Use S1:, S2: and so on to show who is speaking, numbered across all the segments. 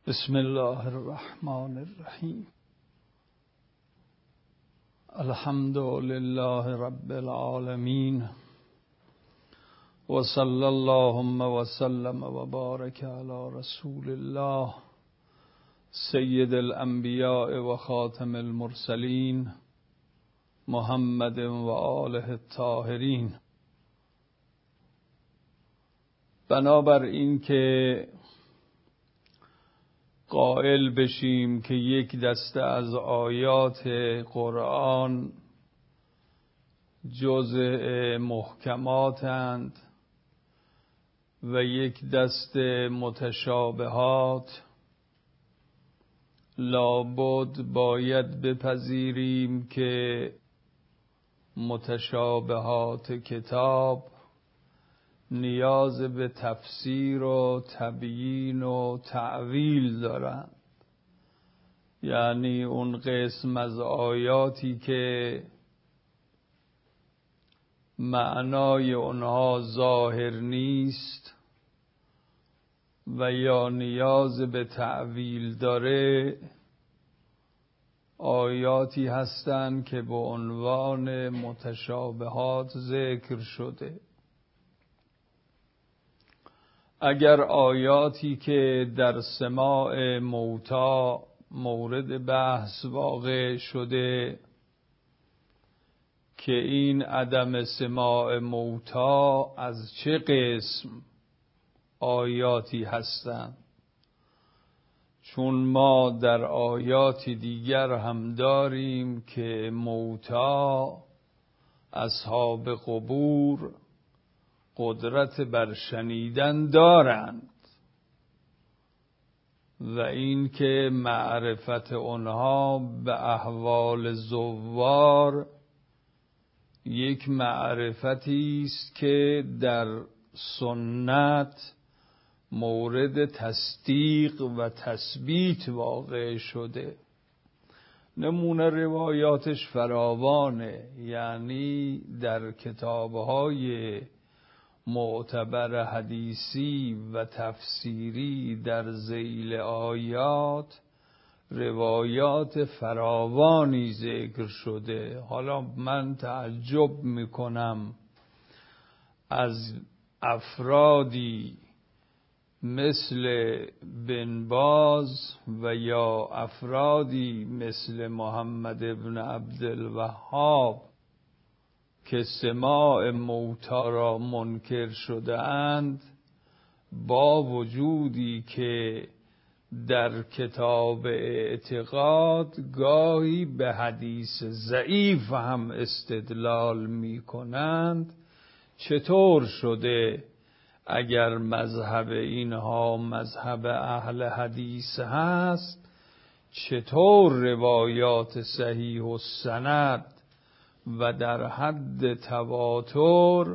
S1: بسم الله الرحمن الرحیم. الحمد لله رب العالمین و صلی اللهم و سلم و بارک علی رسول الله سید الانبیاء و خاتم المرسلین محمد و آله الطاهرین. بنابر این که قائل بشیم که یک دسته از آیات قرآن جزء محکماتند و یک دسته متشابهات، لابد باید بپذیریم که متشابهات کتاب نیاز به تفسیر و تبیین و تعویل دارند. یعنی اون قسم از آیاتی که معنای اونها ظاهر نیست و یا نیاز به تعویل داره، آیاتی هستند که به عنوان متشابهات ذکر شده. اگر آیاتی که در سماع موتی مورد بحث واقع شده که این عدم سماع موتی از چه قسم آیاتی هستند، چون ما در آیات دیگر هم داریم که موتی اصحاب قبور قدرت بر شنیدن دارند و این که معرفت آنها به احوال زوار یک معرفتی است که در سنت مورد تصدیق و تثبیت واقع شده. نمونه روایاتش فراوانه، یعنی در کتاب‌های معتبر حدیثی و تفسیری در ذیل آیات روایات فراوانی ذکر شده. حالا من تعجب میکنم از افرادی مثل بن باز و یا افرادی مثل محمد ابن عبدالوهاب که سماع موتی را منکر شده اند، با وجودی که در کتاب اعتقاد گاهی به حدیث ضعیف هم استدلال می کنند. چطور شده اگر مذهب اینها مذهب اهل حدیث هست، چطور روایات صحیح و سند و در حد تواتر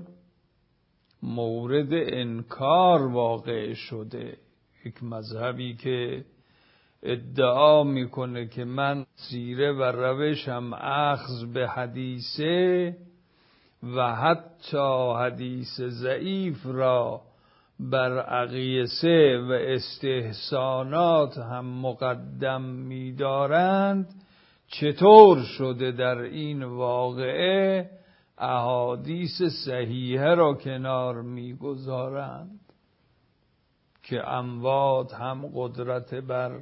S1: مورد انکار واقع شده؟ یک مذهبی که ادعا میکنه که من سیره و روشم اخذ به حدیثه و حتی حدیث ضعیف را بر اقیسه و استحسانات هم مقدم می‌دارند، چطور شده در این واقعه احادیث صحیحه را کنار می‌گذارند که اموات هم قدرت بر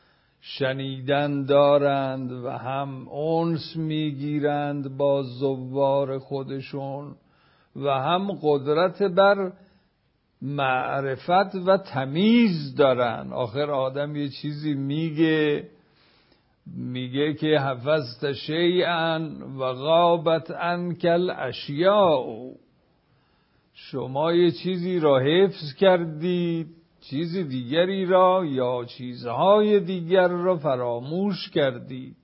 S1: شنیدن دارند و هم انس میگیرند با زوار خودشون و هم قدرت بر معرفت و تمیز دارن. آخر آدم یه چیزی میگه که حفظت شیئا و غابت عنک الاشیاء، شما یه چیزی را حفظ کردید، چیز دیگری را یا چیزهای دیگر را فراموش کردید.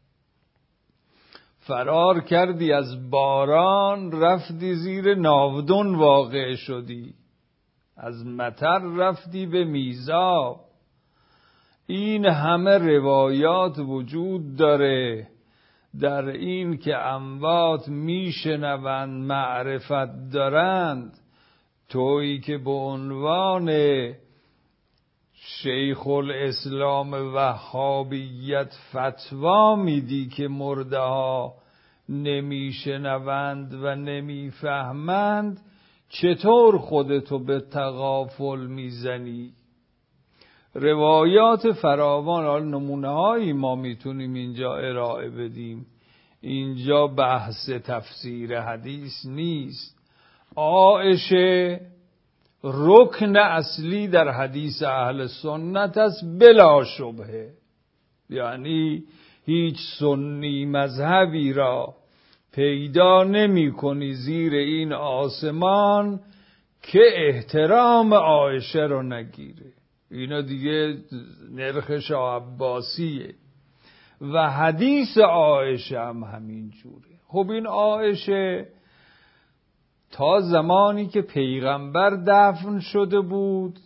S1: فرار کردی از باران، رفتی زیر ناودون واقع شدی، از مطر رفتی به میزاب. این همه روایات وجود داره در این که اموات میشنوند، معرفت دارند. تویی که به عنوان شیخ الاسلام وهابیت فتوا میدی که مرده ها نمیشنوند و نمیفهمند، چطور خودتو به تغافل میزنی؟ روایات فراوان، حال نمونه هایی ما میتونیم اینجا ارائه بدیم، اینجا بحث تفسیر حدیث نیست. عایشه رکن اصلی در حدیث اهل سنت است بلا شبهه، یعنی هیچ سنی مذهبی را پیدا نمی کنی زیر این آسمان که احترام عایشه رو نگیره. اینا دیگه نرخ شاه عباسیه و حدیث عایشه هم همین جوره. خب این عایشه تا زمانی که پیغمبر دفن شده بود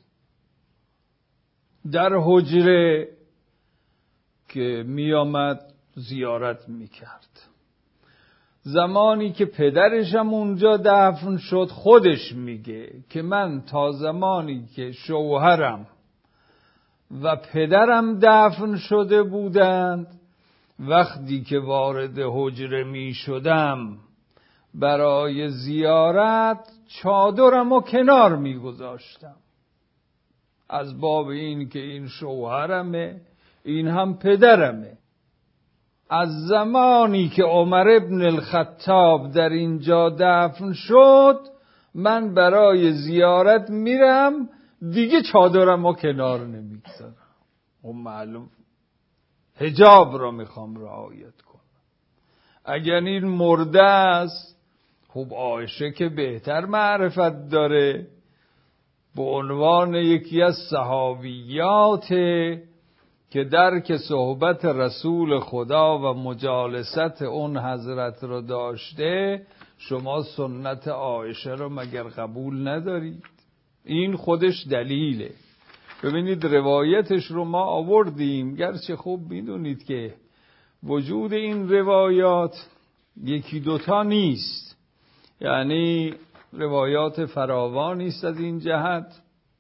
S1: در حجره که می آمد زیارت می کرد. زمانی که پدرش هم اونجا دفن شد خودش میگه که من تا زمانی که شوهرم و پدرم دفن شده بودند، وقتی که وارد حجره می شدم برای زیارت چادرم و کنار می گذاشتم، از باب این که این شوهرمه، این هم پدرمه. از زمانی که عمر ابن الخطاب در اینجا دفن شد من برای زیارت میرم، دیگه چادرم و کنار نمیگذارم. و معلوم حجاب را میخوام رعایت کنم. اگر این مرده است، خب عایشه که بهتر معرفت داره، به عنوان یکی از صحابیات که درک صحبت رسول خدا و مجالست اون حضرت رو داشته، شما سنت عایشه رو مگر قبول ندارید؟ این خودش دلیله. ببینید روایتش رو ما آوردیم، گرچه خوب میدونید که وجود این روایات یکی دوتا نیست، یعنی روایات فراوانی است از این جهت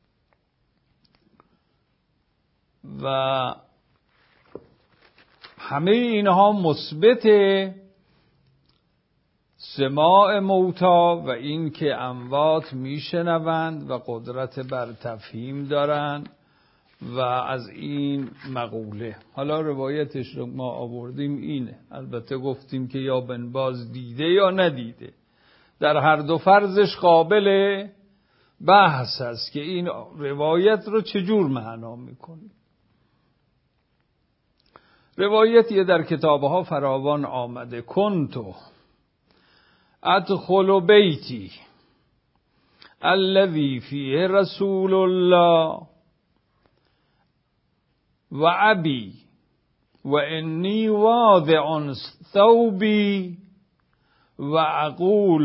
S1: و همه اینها مثبت سماع موتا و این که اموات میشنوند و قدرت بر تفهیم دارند و از این مقوله. حالا روایتش رو ما آوردیم اینه، البته گفتیم که یا بن باز دیده یا ندیده، در هر دو فرضش قابل بحث است که این روایت رو چجور معنا میکنی. روایتی در کتابها فراوان آمده: کنتو ادخل بیتی الذی فیه رسول الله و ابی و انی واضع ثوبی و اقول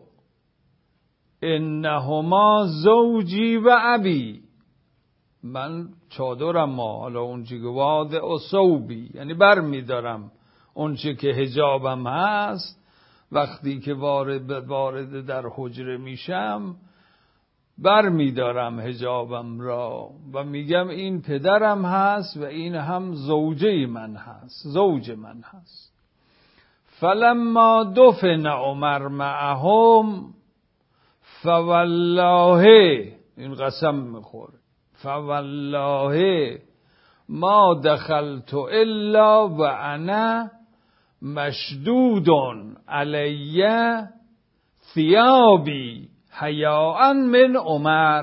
S1: انهما زوجی و ابی. من چادرم، حالا اون چی که واضع و ثوبی یعنی بر میدارم اون چی که حجابم هست، وقتی که وارد در حجره میشم بر میدارم حجابم را و میگم این پدرم هست و این هم زوجه من هست، زوج من هست. فلما دفن عمر معهم فوالله، این قسم میخوره، فوالله ما دخلت الا و انا مشدود علی ثیابی حیاء من عمر.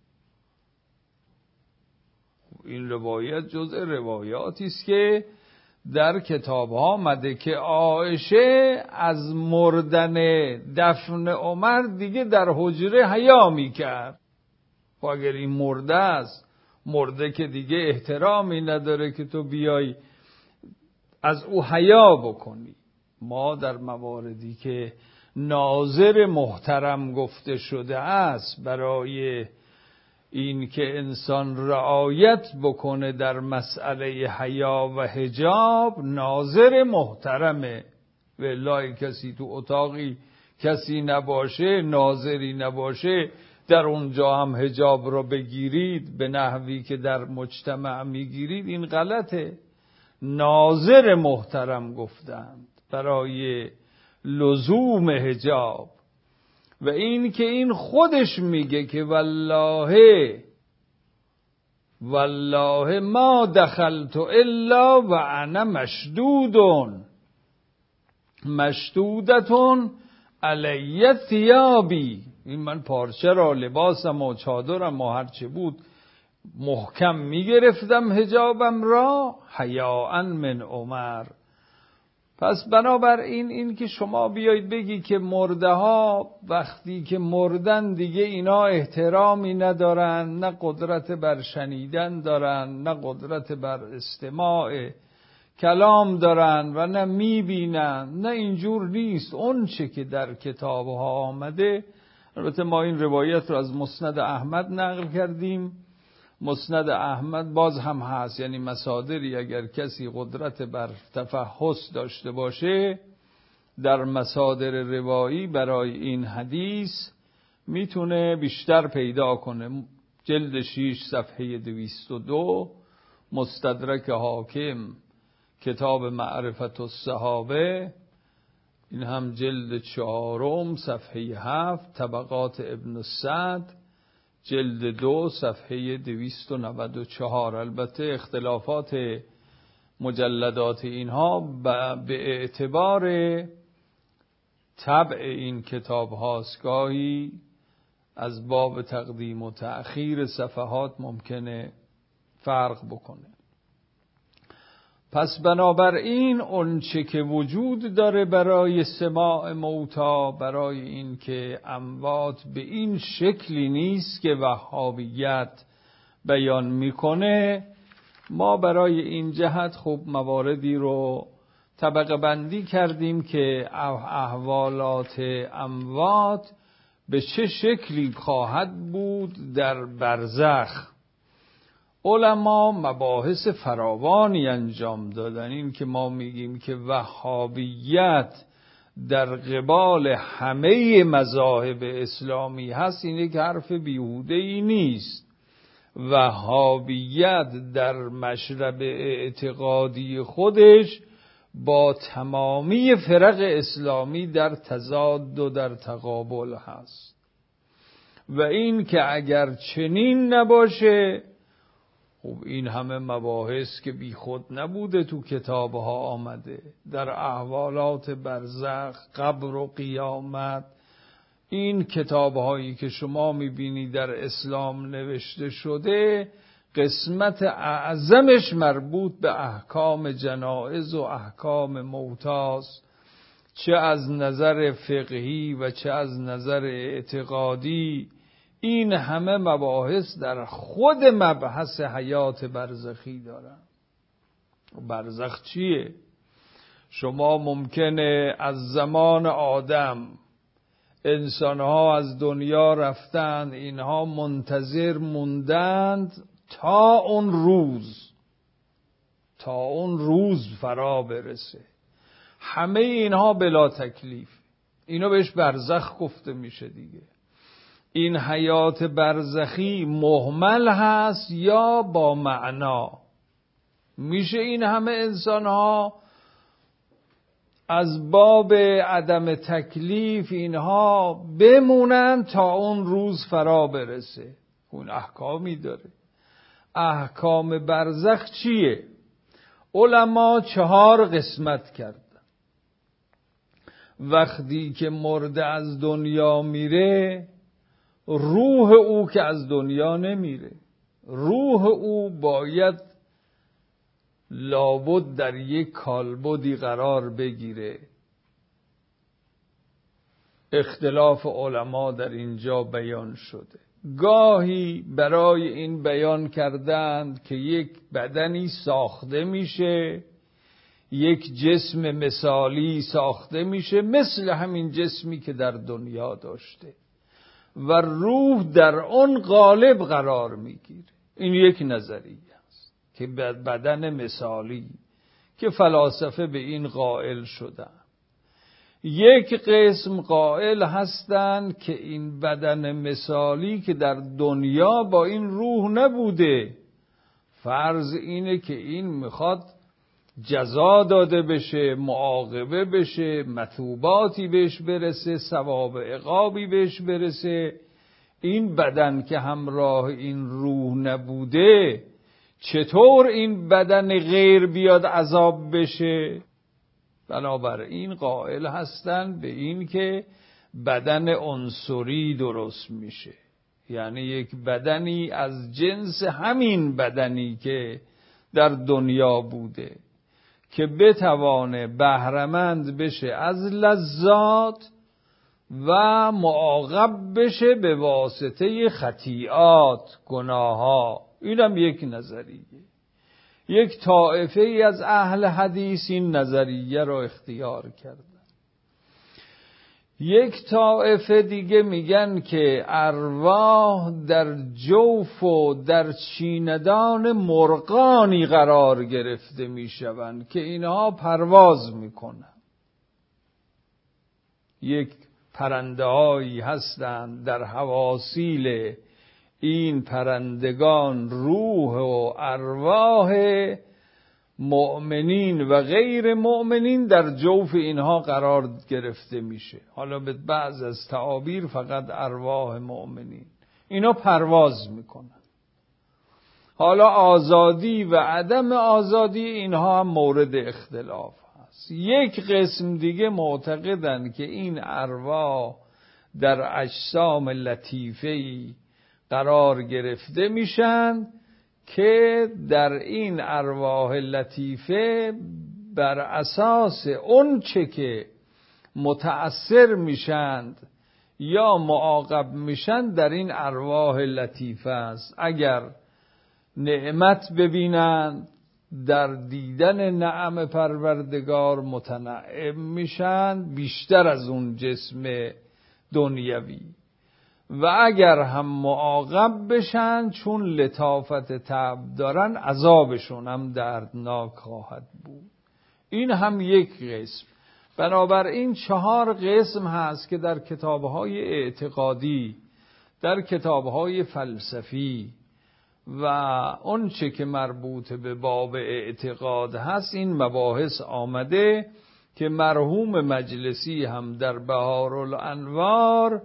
S1: این روایت جزء روایاتی است که در کتاب ها آمده که عایشه از مردن دفن عمر دیگه در حجره حیا میکرد. و اگر این مرده است، مرده که دیگه احترامی نداره که تو بیای از او حیا بکنی. ما در مواردی که ناظر محترم گفته شده است برای این که انسان رعایت بکنه در مسئله حیا و حجاب، ناظر محترمه. والله کسی تو اتاقی کسی نباشه، ناظری نباشه، در اونجا هم حجاب رو بگیرید به نحوی که در مجتمع میگیرید، این غلطه. ناظر محترم گفتند برای لزوم حجاب. و این که این خودش میگه که والله ما دخلت الا و انا مشدودتون علی ثیابی، این من پارچه را، لباسم و چادرم و هرچه بود محکم میگرفتم حجابم را، حیاء من عمر. پس بنابراین این که شما بیایید بگی که مرده ها وقتی که مردن دیگه اینا احترامی ندارن، نه قدرت بر شنیدن دارن، نه قدرت بر استماع کلام دارن و نه میبینن، نه اینجور نیست. اون چه که در کتابها آمده، البته ما این روایت رو از مسند احمد نقل کردیم. مسند احمد باز هم هست، یعنی مصادری اگر کسی قدرت بر تفحص داشته باشه در مصادر روایی برای این حدیث میتونه بیشتر پیدا کنه. جلد 6 صفحه 202، مستدرک حاکم کتاب معرفت الصحابه، این هم جلد 4 صفحه 7، طبقات ابن سعد جلد 2 صفحه 294. البته اختلافات مجلدات اینها به اعتبار طبع این کتاب هاست، گاهی از باب تقدیم و تأخیر صفحات ممکنه فرق بکنه. پس بنابراین اون چه که وجود داره برای سماع موتا، برای این که اموات به این شکلی نیست که وهابیت بیان میکنه، ما برای این جهت خب مواردی رو طبقه بندی کردیم که احوالات اموات به چه شکلی خواهد بود در برزخ. علما مباحث فراوانی انجام دادن. این که ما میگیم که وهابیت در قبال همه مذاهب اسلامی هست، این یک حرف بیهوده‌ای نیست. وهابیت در مشرب اعتقادی خودش با تمامی فرق اسلامی در تضاد و در تقابل هست. و این که اگر چنین نباشه، خب این همه مباحث که بی خود نبوده تو کتابها آمده در احوالات برزخ، قبر و قیامت. این کتابهایی که شما میبینی در اسلام نوشته شده، قسمت اعظمش مربوط به احکام جنائز و احکام موتاست، چه از نظر فقهی و چه از نظر اعتقادی. این همه مباحث در خود مبحث حیات برزخی دارن. برزخ چیه؟ شما ممکنه از زمان آدم انسانها از دنیا رفتند، اینها منتظر موندند تا اون روز فرا برسه. همه اینها بلا تکلیف، اینو بهش برزخ گفته میشه دیگه. این حیات برزخی مهمل هست یا با معنا؟ میشه این همه انسان ها از باب عدم تکلیف اینها بمونن تا اون روز فرا برسه؟ اون احکامی داره. احکام برزخ چیه؟ علما 4 قسمت کردن. وقتی که مرده از دنیا میره، روح او که از دنیا نمیره، روح او باید لابد در یک کالبدی قرار بگیره. اختلاف علما در اینجا بیان شده. گاهی برای این بیان کردند که یک بدنی ساخته میشه، یک جسم مثالی ساخته میشه مثل همین جسمی که در دنیا داشته و روح در اون قالب قرار میگیره. این یک نظریه است که بدن مثالی که فلاسفه به این قائل شدن. یک قسم قائل هستند که این بدن مثالی که در دنیا با این روح نبوده، فرض اینه که این میخواد جزا داده بشه، معاقبه بشه، مثوباتی بهش برسه، ثواب عقابی بهش برسه. این بدن که همراه این روح نبوده، چطور این بدن غیر بیاد عذاب بشه؟ بنابراین قائل هستند به این که بدن عنصری درست میشه، یعنی یک بدنی از جنس همین بدنی که در دنیا بوده که بتوانه بهره‌مند بشه از لذات و معاقب بشه به واسطه خطیئات، گناهها. اینم یک نظریه. یک طایفه ای از اهل حدیث این نظریه را اختیار کردن. یک طایفه دیگه میگن که ارواح در جوف و در چیندان مرغانی قرار گرفته میشوند که اینها پرواز میکنن. یک پرنده هایی هستند در حواسیل این پرندگان روح و ارواح مؤمنین و غیر مؤمنین در جوف اینها قرار گرفته میشه. حالا به بعض از تعابیر فقط ارواح مؤمنین، اینا پرواز میکنن. حالا آزادی و عدم آزادی اینها هم مورد اختلاف هست. یک قسم دیگه معتقدن که این ارواح در اجسام لطیفه‌ای قرار گرفته میشن که در این ارواح لطیفه بر اساس اون چه که متأثر میشند یا معاقب میشن در این ارواح لطیفه است. اگر نعمت ببینند، در دیدن نعم پروردگار متنعم میشن بیشتر از اون جسم دنیوی، و اگر هم معاقب بشن چون لطافت طبع دارن عذابشون هم دردناک خواهد بود. این هم یک قسم. بنابراین 4 قسم هست که در کتابهای اعتقادی، در کتابهای فلسفی و اون چه که مربوط به باب اعتقاد هست این مباحث آمده که مرحوم مجلسی هم در بهارالانوار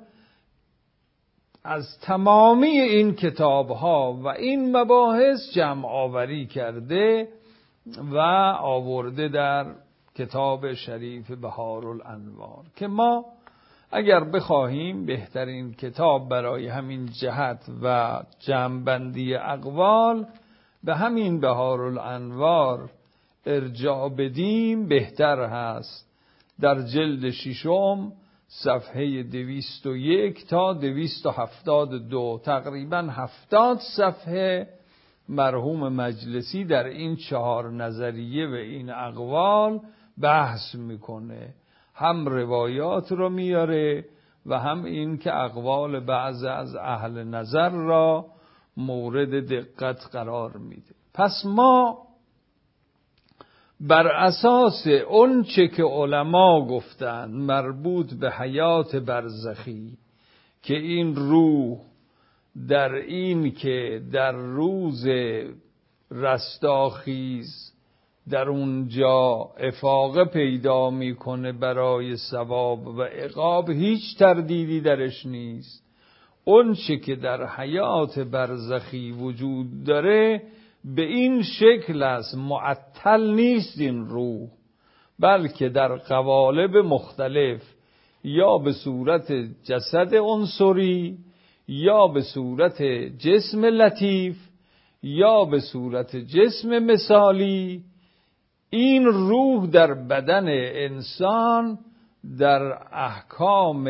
S1: از تمامی این کتابها و این مباحث جمع آوری کرده و آورده در کتاب شریف بهارالانوار، که ما اگر بخواهیم بهترین کتاب برای همین جهت و جمع‌بندی اقوال به همین بهارالانوار ارجاع بدیم بهتر هست. در جلد 6 صفحه 201 تا 272 تقریبا 70 صفحه مرحوم مجلسی در این 4 نظریه و این اقوال بحث میکنه. هم روایات رو میاره و هم این که اقوال بعض از اهل نظر را مورد دقت قرار میده. پس ما بر اساس اون چه که علما گفتند مربوط به حیات برزخی که این روح در این که در روز رستاخیز در اونجا افاقه پیدا میکنه برای ثواب و عقاب، هیچ تردیدی درش نیست. اون چه که در حیات برزخی وجود داره به این شکل است، معطل نیست این روح، بلکه در قوالب مختلف یا به صورت جسد عنصری یا به صورت جسم لطیف یا به صورت جسم مثالی این روح در بدن انسان در احکام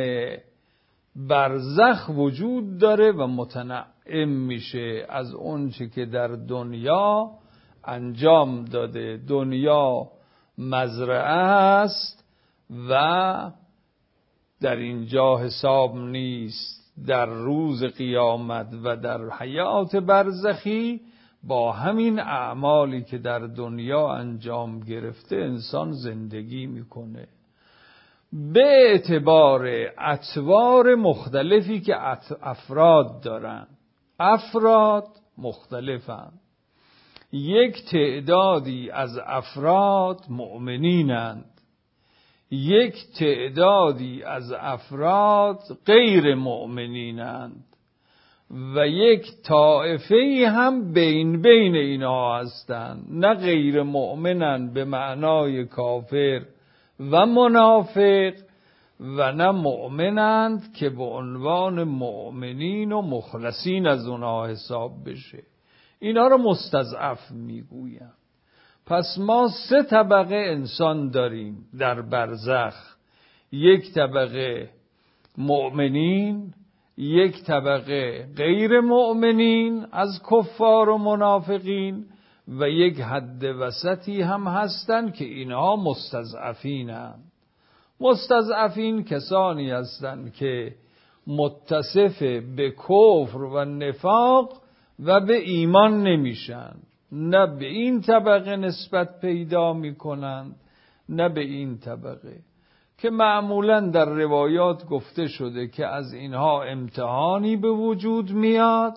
S1: برزخ وجود داره و متنعم میشه از اون چه که در دنیا انجام داده. دنیا مزرعه است و در اینجا حساب نیست. در روز قیامت و در حیات برزخی با همین اعمالی که در دنیا انجام گرفته انسان زندگی میکنه. به اعتبار اطوار مختلفی که افراد دارن. افراد مختلفن. یک تعدادی از افراد مؤمنینند، یک تعدادی از افراد غیر مؤمنینند و یک طائفه هم بین اینها هستند، نه غیر مؤمنند به معنای کافر و منافق و نه مؤمنند که به عنوان مؤمنین و مخلصین از اونها حساب بشه. اینا رو مستضعف میگویم. پس ما 3 طبقه انسان داریم در برزخ. یک طبقه مؤمنین، یک طبقه غیر مؤمنین از کفار و منافقین و یک حد وسطی هم هستن که اینها مستضعفینند. مستضعفین کسانی هستند که متصف به کفر و نفاق و به ایمان نمیشن، نه به این طبقه نسبت پیدا میکنند نه به این طبقه، که معمولا در روایات گفته شده که از اینها امتحانی به وجود میاد.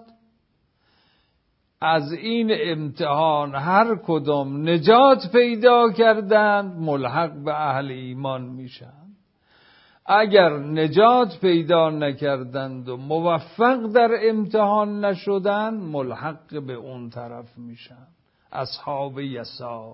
S1: از این امتحان هر کدام نجات پیدا کردند ملحق به اهل ایمان میشن. اگر نجات پیدا نکردند و موفق در امتحان نشدند ملحق به اون طرف میشن، اصحاب یسار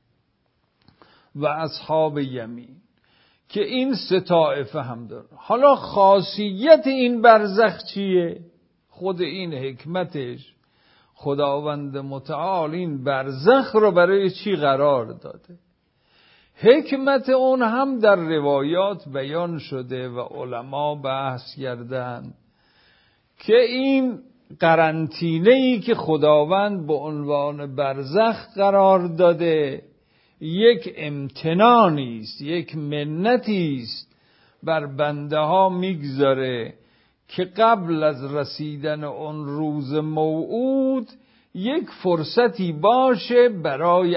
S1: و اصحاب یمین، که این 3 طائفه هم داره. حالا خاصیت این برزخ چیه؟ خود این حکمتش، خداوند متعال این برزخ رو برای چی قرار داده؟ حکمت اون هم در روایات بیان شده و علما بحث کردند که این قرنطینه‌ای که خداوند به عنوان برزخ قرار داده یک امتنانی است، یک منتی است بر بنده ها میگذاره که قبل از رسیدن اون روز موعود یک فرصتی باشه برای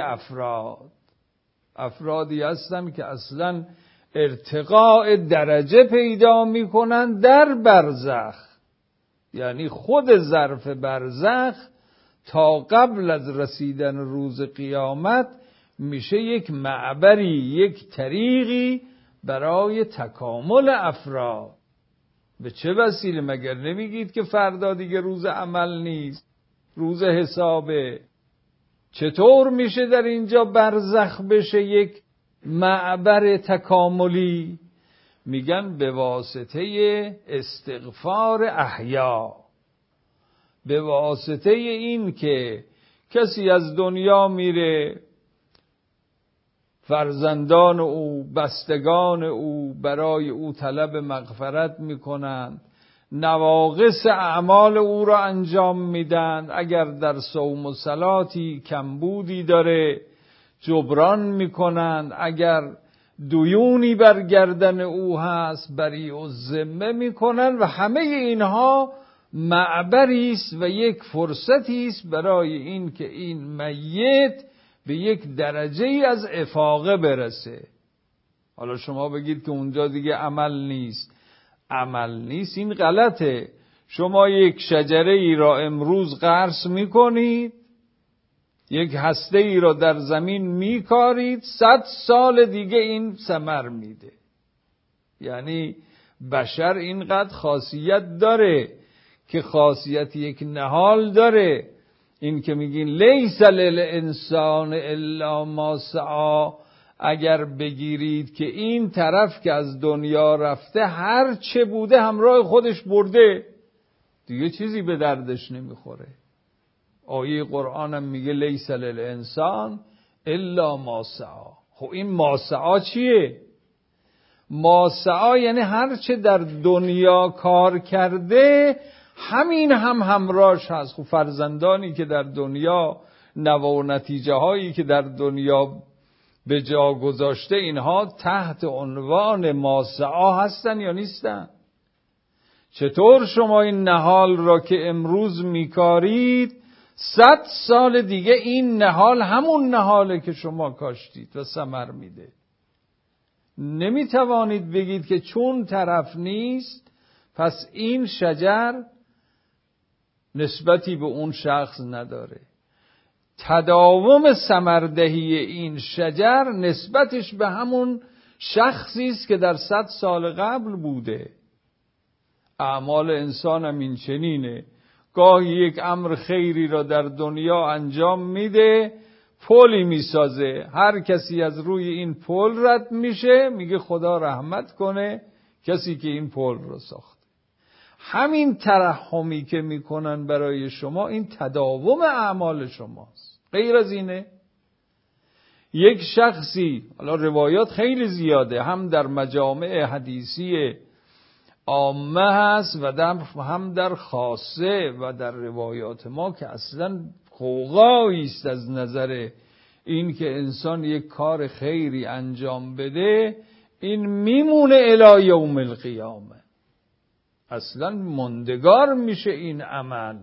S1: افرادی هستن که اصلا ارتقاء درجه پیدا میکنن در برزخ، یعنی خود ظرف برزخ تا قبل از رسیدن روز قیامت میشه یک معبری، یک طریقی برای تکامل افراد. به چه وسیله؟ مگر نمیگید که فردا دیگه روز عمل نیست، روز حسابه؟ چطور میشه در اینجا برزخ بشه یک معبر تکاملی؟ میگن به واسطه استغفار احیا، به واسطه این که کسی از دنیا میره، فرزندان او، بستگان او برای او طلب مغفرت میکنند، نواقص اعمال او را انجام میدن، اگر در صوم و صلاتی کمبودی داره جبران میکنند، اگر دیونی بر گردن او هست بری و ذمه میکنن و همه اینها معبری است و یک فرصتی است برای این که این میت به یک درجه ای از افاقه برسه. حالا شما بگید که اونجا دیگه عمل نیست. عمل نیست این غلطه. شما یک شجره ای را امروز غرس میکنید، یک هسته ای را در زمین میکارید، 100 سال دیگه این ثمر میده. یعنی بشر اینقدر خاصیت داره که خاصیت یک نهال داره. این که میگین لیس للانسان الا ما سعی، اگر بگیرید که این طرف که از دنیا رفته هر چه بوده همراه خودش برده، دیگه چیزی به دردش نمیخوره. آیه قرآن هم میگه لیس للانسان الا ما سعی. خب این ما سعی چیه؟ ما سعی یعنی هر چه در دنیا کار کرده همین هم همراهش هست. خب فرزندانی که در دنیا نوا و نتیجه هایی که در دنیا به جا گذاشته، اینها تحت عنوان ما سعی هستن یا نیستن؟ چطور شما این نهال را که امروز میکارید 100 سال دیگه این نهال همون نهاله که شما کاشتید و ثمر میده؟ نمیتوانید بگید که چون طرف نیست پس این شجر نسبتی به اون شخص نداره. تداوم ثمردهی این شجر نسبتش به همون شخصی است که در 100 سال قبل بوده. اعمال انسان هم این چنینه. گاهی یک امر خیری را در دنیا انجام میده، پلی میسازه، هر کسی از روی این پل رد میشه میگه خدا رحمت کنه کسی که این پل رو ساخت. همین ترحمی که میکنن برای شما این تداوم اعمال شماست، غیر از اینه. یک شخصی، حالا روایات خیلی زیاده، هم در مجامع حدیثی عامه هست و هم در خاصه و در روایات ما که اصلا غوغایی است از نظر این که انسان یک کار خیری انجام بده، این میمونه الی یوم القیامه، اصلا ماندگار میشه این عمل.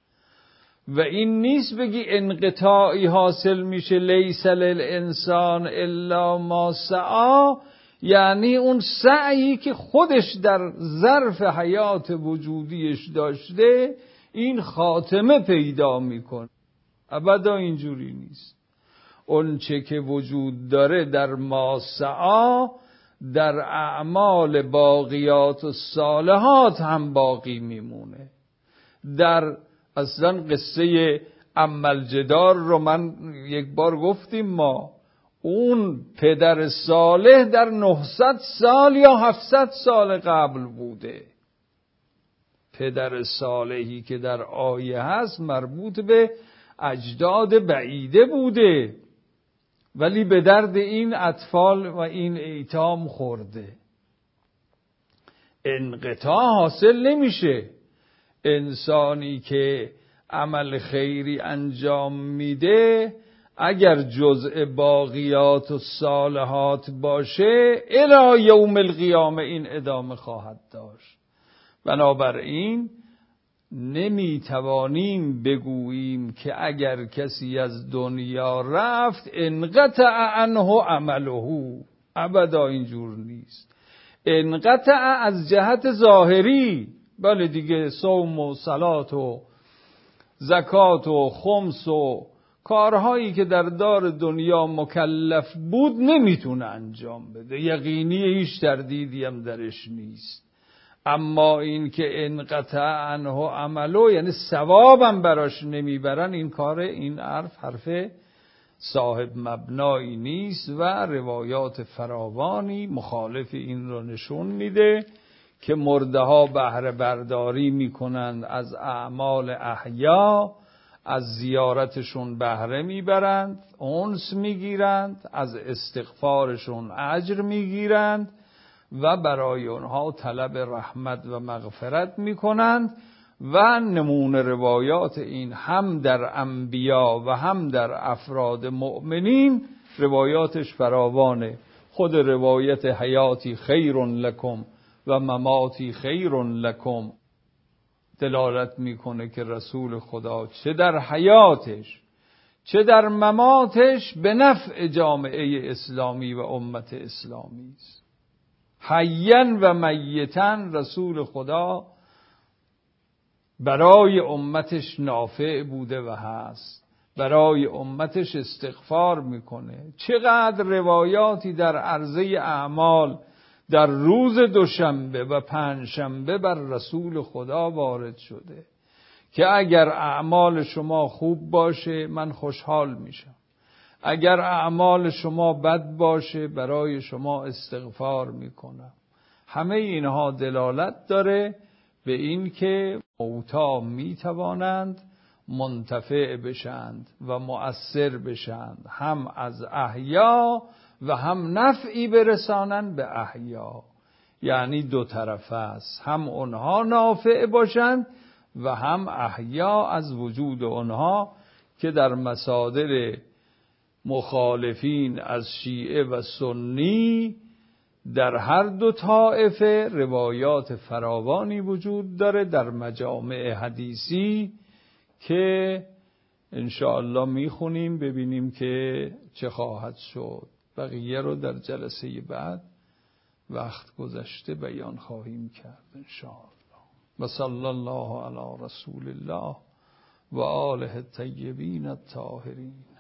S1: و این نیست بگی انقطاعی حاصل میشه لیس للانسان الا ما سعی، یعنی اون سعی که خودش در ظرف حیات وجودیش داشته این خاتمه پیدا میکنه. ابدا اینجوری نیست. اون چه که وجود داره در ما سعی در اعمال باقیات و صالحات هم باقی میمونه. در اصلا قصه عمالجدار رو من یک بار گفتیم ما، اون پدر صالح در 900 سال یا 700 سال قبل بوده. پدر صالحی که در آیه هست مربوط به اجداد بعیده بوده، ولی به درد این اطفال و این ایتام خورده. انقطاع حاصل نمیشه. انسانی که عمل خیری انجام میده اگر جزء باقیات و صالحات باشه الی یوم القیامه این ادامه خواهد داشت. بنابراین نمیتوانیم بگوییم که اگر کسی از دنیا رفت انقطع عنه عمله. ابدا اینجور نیست. انقطع از جهت ظاهری، بله دیگه، صوم و صلات و زکات و خمس و کارهایی که در دار دنیا مکلف بود نمیتونه انجام بده، یقینی، هیچ تردیدی هم درش نیست. اما این که انقطع عنه عمله یعنی ثوابم براش نمیبرن، این کار، این حرف صاحب مبنایی نیست و روایات فراوانی مخالف این رو نشون میده که مرده ها بهره برداری میکنند از اعمال احیا، از زیارتشون بهره میبرند، انس میگیرند، از استغفارشون اجر میگیرند و برای اونها طلب رحمت و مغفرت میکنند. و نمونه روایات این هم در انبیا و هم در افراد مؤمنین روایاتش فراوانه. خود روایت حیاتی خیر لکم و مماتی خیر لکم دلالت میکنه که رسول خدا چه در حیاتش چه در مماتش به نفع جامعه اسلامی و امت اسلامی است. حیاً و میتاً رسول خدا برای امتش نافع بوده و هست، برای امتش استغفار میکنه. چقدر روایاتی در عرضه اعمال در روز دوشنبه و پنجشنبه بر رسول خدا وارد شده که اگر اعمال شما خوب باشه من خوشحال میشم، اگر اعمال شما بد باشه برای شما استغفار میکنم. همه اینها دلالت داره به این که موتا میتوانند منتفع بشند و مؤثر بشند، هم از احیا و هم نفعی برسانند به احیا. یعنی دو طرفه است، هم اونها نافع باشند و هم احیا از وجود اونها که در مصادر مخالفین از شیعه و سنی در هر دو طائفه روایات فراوانی وجود داره در مجامع حدیثی که انشاءالله میخونیم ببینیم که چه خواهد شد. بقیه رو در جلسه بعد وقت گذشته بیان خواهیم کرد ان شاء الله. و صلی الله علی رسول الله و آله الطیبین الطاهرین.